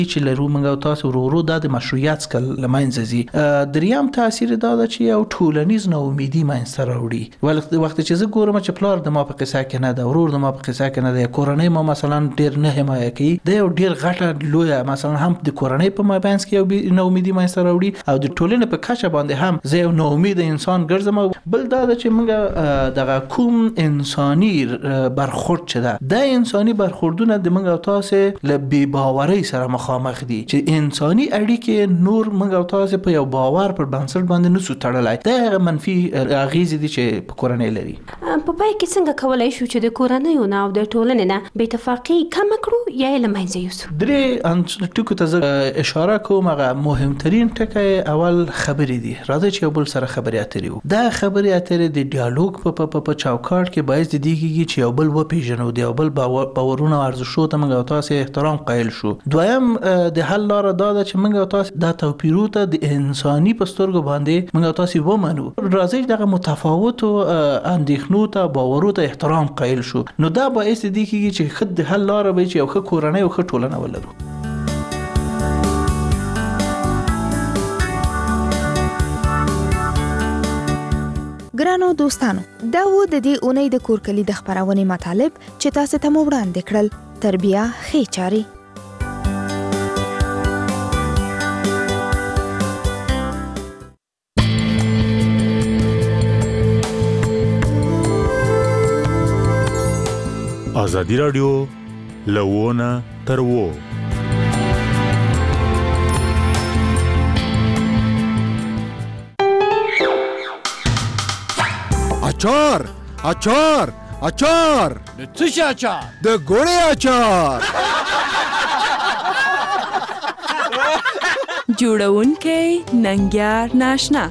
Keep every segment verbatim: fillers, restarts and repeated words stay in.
چې لرو موږ او تاسو ورو ورو د مشروعیت سکل لمنځه ځي. دریم تاثیر دا ده چې یو ټولنیز ناامیدي منځته راوړي. ولې وخت چې زه ګورم چې پلار د ما په قصه کې نه ده، ورور د ما په قصه کې نه ده، کورنۍ ما مثلا ډیر نه حمایه کوي، دا یو ډیر غټه لویه مثلا هم د کورنۍ په مابینځ کې یو ناامیدي منځته راوړي او د ټولنې په کچه باندې هم زه یو ناامید انسان ګرځم. بل دا ده چې موږ دغه کوم انساني برخورد چې ده د انساني برخوردونه د موږ او تاسو له بې باورۍ سره مخامخ دي چې انساني اړیکې نور موږ او تاسو په یو باور پر بنسټ باندې نسو تړلای. دا منفي اغیزې دي چې په کورنۍ لري. په پای کې څنګه کولای شو چې د کورنۍ نه او د ټولنې نه بې اتفاقي کم کړو یا یې له منځه یوسو؟ درې ټکو ته زه اشاره کوم. هغه مهمترین ټکی اول خبرې دي. راځي چې یو بل سره خبرې اترې وو. دا خبرې اترې د ډیالوګ په په په چوکاټ کې باعث دي کیږي چې یو بل وپیژنو، د یو بل باورونه او ارزښتونو ته موږ او تاسو احترام قایل شو. دویم د حل لار دا ده چې موږ او تاسو د توپیرو ته د انساني پسترګو باندې موږ او تاسو ومنو. راځي دغه متفاوت اندېښنو ته باورو ته احترام قایل شو. نو دا باعث دي کیږي چې خد د حل لار به چې یو ښه کورنۍ او ښه ټولنه ولرو. ګرانو دوستانو، دا و د دې اونۍ د کورکلي د خبرونې مطالب چې تاسو ته مو وړاندې کړل. تربیه ښې چارې. ازادي رادیو لوونه تر وو. اچار اچار اچار د څه شي اچار؟ د ګوړې اچار. جوړونکی ننګیار ناشنا.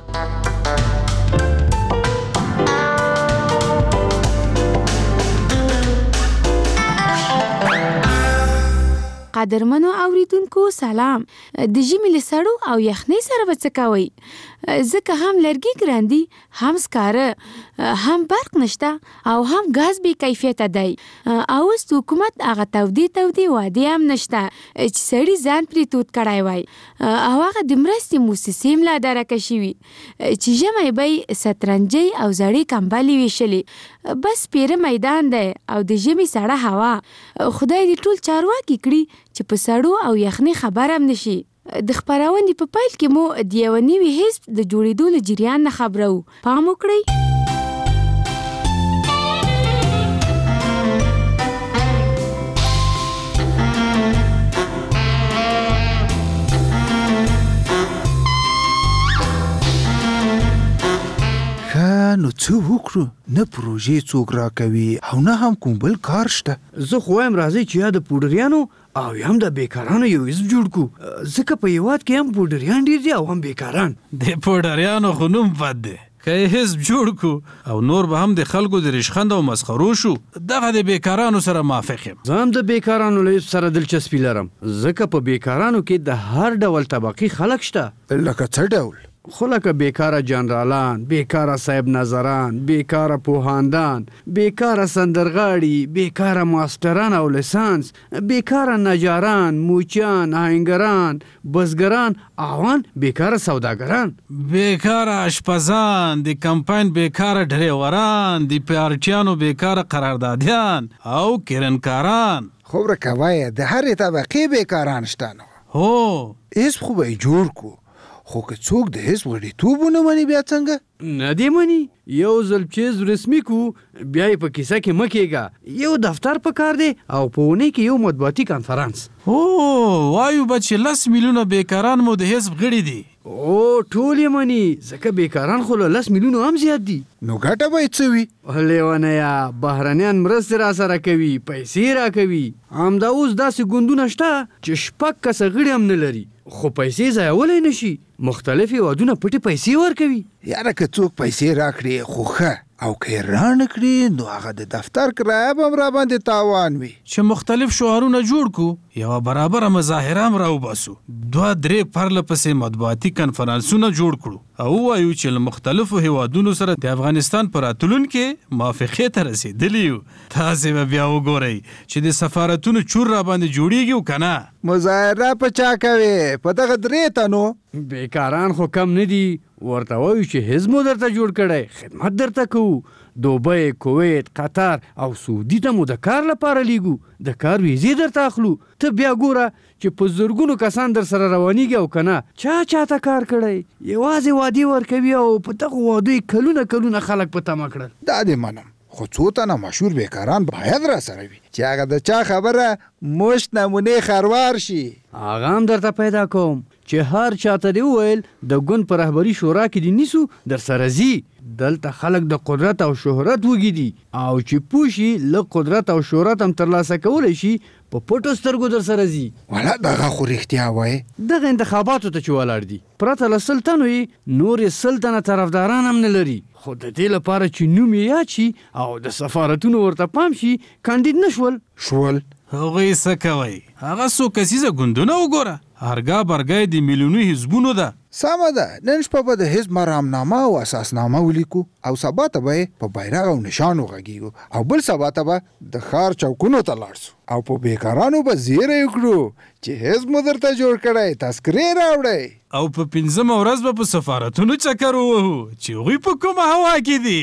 قدرمنو اوریدونکو سلام. د ژمي له سړو او یخنۍ سره به څه کوئ؟ ځکه هم لرګي ګران دي، هم سکاره، هم برق نشته او هم غاز بې کیفیته دی. او اوس د حکومت هغه تودې تودې وعدې هم نشته چې سړي ځان پرې تود کړی وای او هغه د مرستې موسسې هم لا درکه شوي چې ژمی به یې سترنجۍ او زړې کمبلې ویشلې. بس پیره میدان دی او د ژمي سړه هوا. خدای دې ټول چارواکي کړي چې په سړو او یخنۍ خبر هم نشي. د خبرونې په پیل کې مو د یوه نوي حزب د جوړېدو له جریان نه خبرو. پام وکړئ. نو څه وکړو؟ نه پروژې څوک راکوي او نه هم کوم بل کار شته. زه خو وایم راځئ چې یا د پوډریانو او یا هم د بیکارانو یو حزب جوړ کړو، ځکه په هېواد کې هم پوډریان ډېر دي او هم بیکاران. د پوډریانو خو نوم بد دی. که یې حزب جوړ کړو او نور به هم د خلکو د ریشخند او مسخرو شو، دغه د بیکارانو سره موافق یم. زه هم د بیکارانو له حزب سره دلچسپي لرم، ځکه په بیکارانو کې د هر ډول طبقې خلک شته. لکه څه ډول؟ خو لکه بیکاره جنرالان، بیکاره صاحب نظران، بیکاره پوهاندان، بیکاره سندرغاړي، بیکاره ماستران او لیسانس، بیکاره نجاران، موچیان، آهنګران، بزګران او ان بیکاره سوداګران، بیکاره اشپزان، د کمپاین بیکاره ډریوران، د پارټیانو بیکاره قراردادیان او کرنکاران. خو ورکوایه د هرې طبقې بیکاران شته. نو هو حزب خو به یې جوړ کړو، خو که څوک د حزب غړیتوب ونه مني بیا څنګه؟ نه دې مني. یو ځل چې حزب رسمي کو بیا یې په کیسه کې مه کېږه. یو دفتر په کار دی او په اونۍ کې یو مطبوعاتي کنفرانس. او وایو به چې لس میلیونه بیکاران مو د حزب غړي دي. او ټول یې مني، ځکه بیکاران خو له لس میلیونو هم زیات دي. نو ګټه به یې څه وي؟ لیونیه، بهرنیان مرستې را سره کوي، پیسې را کوي. همدا اوس داسې ګوندونه شته چې شپږ کسه غړي هم نه لري، خو پیسې ځایولی نشي. مختلف هېوادونه پټې پیسې ورکوي. یاره که څوک پیسې راکړي خو ښه او که رانه کړي نو هغه د دفتر کرایه به هم را باندې تاوان وي. چې مختلف شعارونه جوړ کو، یوه برابره مظاهره هم راوباسو، دوه درې پرله پسې مطبوعاتي کنفرانسونه جوړ کړو او ووایو چې له مختلفو هیوادونو سره د افغانستان په راتلونکي موافقې ته رسېدلي یو. تاسې به بیا وګورئ چې د سفارتونو چور را باندې جوړیږي او که نه. مظاهره په چا کوې؟ په دغه درې تنو. بیکاران خو کم نه دي، ورته وایو چې حزب مو درته جوړ کړی، خدمت درته کوو. دوبۍ، کویت، قطر او سعودي ته مو د کار لپاره لیږو، د کار ویزې درته اخلو. ته بیا ګوره چې په زرګونو کسان در سره روانیږي او که نه چا چاته کار کړی. یوازې وعدې ورکوي او په دغه وعدو یې کلونه کلونه خلک په تمه کړل. دا دې منم، خو څو تنه مشهور بیکاران باید را سره وي چې هغه د چا خبره مشت نمونې خروار شي. هغه هم درته پیدا کوم چې هر چاته دې وویل د ګوند په رهبري شورا کې دې نیسو، در سره ځي. دلته خلک د قدرت او شهرت وږي دي او چې پوه شي لږ قدرت او شهرت هم ترلاسه کولی شي، په پټو سترګو در سره ځي. والا دغه خو رښتیا وایي. دغه انتخاباتو ته چې ولاړ دي، پرته له سل تنو یې نورې سل تنه طرفداران هم نه لري، خو د دې لپاره چې نوم یې یاد شي او د سفارتونو ورته پام شي، کاندید نه شول. شول هغوی څه کوئ؟ هغه څو کسیزه ګوندونه وګوره، هرګا برګی د میلیوني حزبونو ده. سمه ده، نن شپه به د حزب مرامنامه او اساسنامه ولیکو او سبا ته به یې په بیرغ او نشان وغږیږو او بل سبا ته به د ښار چوکونو ته لاړ سو او په بیکارانو به زیری وکړو چې حزب مو درته جوړ کړی، تذکرې راوړئ. او په پنځمه ورځ به په سفارتونو چکر ووهو چې هغوی په کومه هوا کې دي.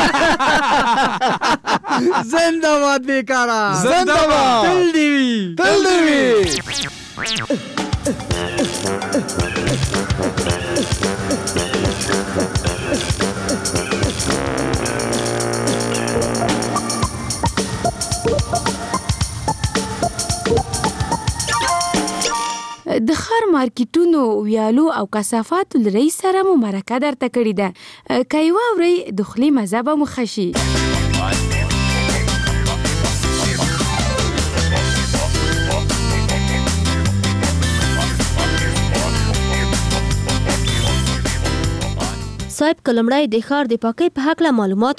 زنده‌باد بیکاران، زنده‌باد، تل دې وي، تل دې وي. د ښار مارکیټونو، ویالو او کثافاتو له رئیس سره مو مرکه درته کړې ده، که یې واورئ د خولې مزه به مو ښه شي. صاحب کلمړی د ښار د پاکۍ په هکله معلومات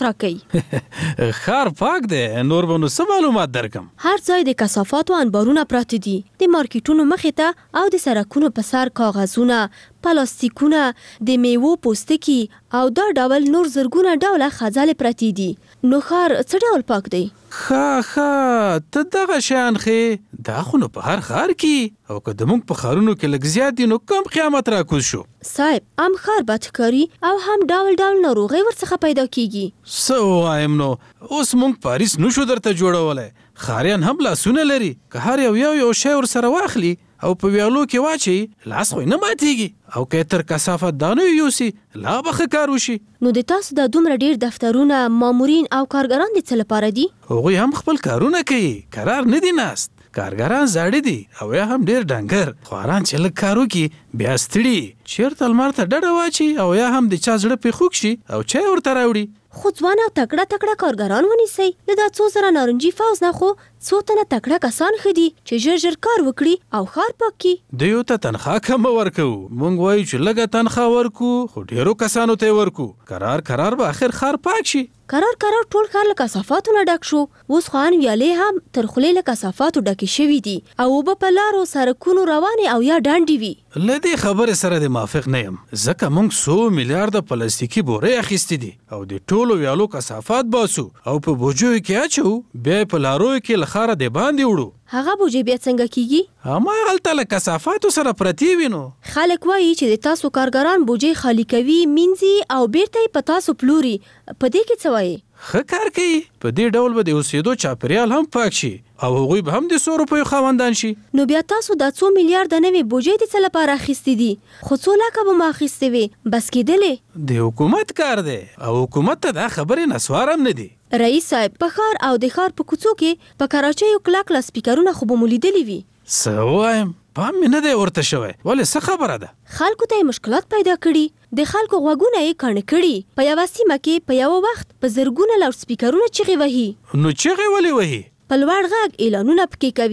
راکوي. ښار پاک دی، نور به نو څه معلومات درکم؟ هر ځای د کثافاتو انبارونه پراته دي، د مارکیټونو مخې ته او د سړکونو په سر کاغذونه، پلاستیکونه، د میوو پوستکي او دا ډول نور زرګونه ډوله خځلې پرتې دي. نو ښار څه ډول پاک دی؟ ښه ښه ته دغه شیان ښې، دا خو نو په هر ښار کې، او که د موږ په ښارونو کې لږ زیات دي نو کم قیامت راکوز شو. صاحب هم ښار بد ښکاري او هم ډول ډول ناروغۍ ورڅخه پیدا کیږي. څه ووایم نو، اوس موږ پاریس نشو درته جوړولی. ښاریان هم لاسونه لري، که هر یو یو یو شی ورسره واخلي او په ویالو کې واچي، لاس خو نه ماتېږي، او که تر کثافت دانیو یوسي لا به ښه کار وشي. نو د تاسو دا دومره ډیر دفترونه، مامورین او کارګران د څه لپاره دي؟ هغوی هم خپل کارونه کوي، قرار نه دي ناست. کارګران زاړه دي او یا هم ډیر ډنګر، خواران چې لږ کار وکړي بیا ستړي، چېرته لمر ته ډډه واچي او یا هم د چا زړه پرې خوږ شي او چای ورته راوړي. خو ځوان او تکړه تکړه کارګران ونیسئ. د دا څو زره نارنجي فوز نه خو څو تنه تکړه کسان ښه دي چې ژر ژر کار وکړي او ښار پاک کړي. دویو ته تنخواه کمه ورکوو، موږ وایو چې لږه تنخواه ورکو خو ډیرو کسانو ته یې ورکو، قرار قرار به آخر ښار پاک شي. قرار قرار ټول ښار له کثافاتو نه ډک شو، اوس خو ان ویالې هم تر خولې له کثافاتو ډکې شوي دي او اوبه په لارو سړکونو روانې او یا ډنډې وي. له دې خبرې سره د موافق نه یم، ځکه موږ څو میلیارده پلاستیکي بورې اخیستې دي او د ټولو ویالو کثافات باسو او په بوجیو کې اچوو، بیا یې په لارویو کې له ښاره د باندې وړو. هغه بوجې بیا څنګه کیږي؟ هماغلته له کثافاتو سره پرتې وي. نو خلک وایي چې د تاسو کارګران بوجې خالي کوي، مینځي او بیرته یې په تاسو پلوري، په دې کې څه وایي؟ ښه کار کوي، په دې ډول به د اوسېدو چاپیریال هم پاک شي او هغوی به هم د څو روپیو خاوندان شي. نو بیا تاسو دا څو میلیارده نوې بوجې د څه لپاره اخیستې دي؟ خو څو لکه به مو اخیستې وې، بس کېدلې؟ د حکومت کار دی او حکومت ته دا خبرې نسوار هم نه دي. رئیس صاحب په ښار او د ښار په کوڅو کې په کراچیو کلک لا سپیکرونه خو به مو لیدلي وي. څه ووایم، پام مې نه دی ورته شوی. ولې څه خبره ده؟ خلکو ته یې مشکلات پیدا کړي، د خلکو غوږونه یې کڼ کړي. په یوه سیمه کې په یوه وخت په زرګونه لاوډ سپیکرونه چغې وهي. نو چغې ولې وهي؟ په لوړ غږ اعلانونه پکې کوي،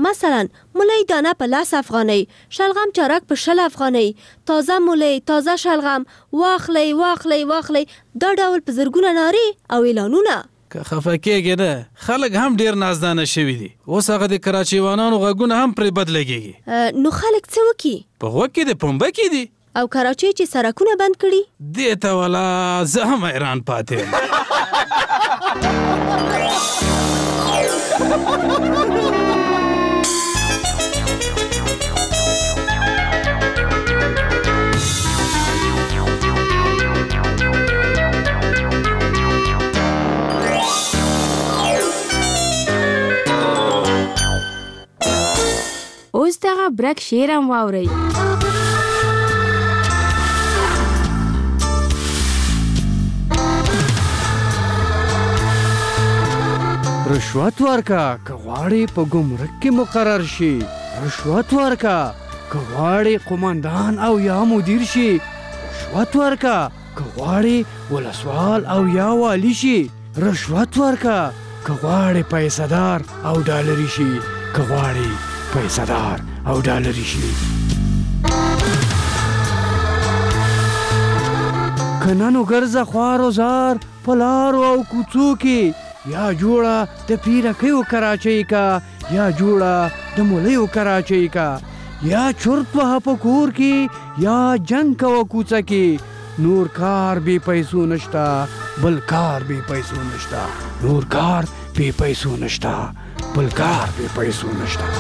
مثلا مولی دانه په لاس افغانۍ، شلغم چارک په شل افغانۍ، تازه مولی، تازه شلغم، واخلی واخلی واخلی، دا ډول په زرګونه نارې او اعلانونه. که خفه کېږې نه، خلک هم ډېر نازدانه شوي دي. اوس هغه د کراچیوانانو غږونه هم پرې بد لګېږي. نو خلک څه وکړي؟ په غوږ کې د پنبه کې دي. او کراچۍ چې سړکونه بند کړي، دې ته والا زه هم حیران پاتې یم. اوس دغه برک شعر هم واورئ. رشوت ورکا که غواړې په ګمرک کې مقرر شي. رشوت ورکا که غواړې قمندان او یا مدیر شي. رشوت ورکا که غواړې ولسوال او یا والی شي. رشوت ورکا که غواړې پیسه‌دار او ډالري شي. که غواړې پیسه‌دار او ډالري شي. که نن وګرځه خوار و زار په لارو او کوڅو کې، یا جوړه د پیرکیو کراچۍ کا، یا جوړه د مولیو کراچۍ کا، یا چرت وهه په کور کې، یا جنگ کوه کوڅه کې. نور کار بې پیسو نشتا، بل کار بې پیسو نشتا. نور کار بې پیسو نشتا، بل کار بې پیسو نشتا.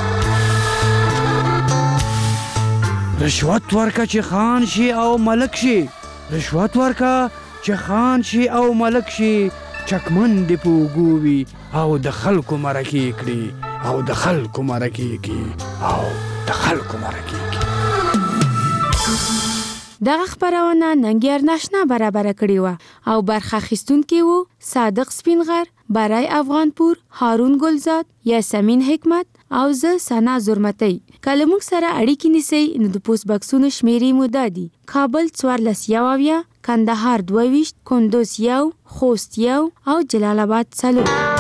رشوت ورکا چې خان شي او ملک شي. رشوت ورکا چې خان شي او ملک شي. چکمن دی په اوږو وي او د خلکو مرکې کړي، او د خلکو مرکې کړي، او د خلکو مرکې کړي. دغه خپرونه ننګیار ناشنا برابره کړې وه او برخه اخیستونکي وو صادق سپینغر، برای افغانپور، هارون ګلزاد، یاسمین حکمت او زه ثنا زرمتی. که له موږ سره اړیکې نیسئ نو د پوسټ بکسونو شمیرې مو دا دي: کابل څوارلس یو اویا، کندهار دوه ویشت، کندوز یو، خوست یو او جلال آباد څلور.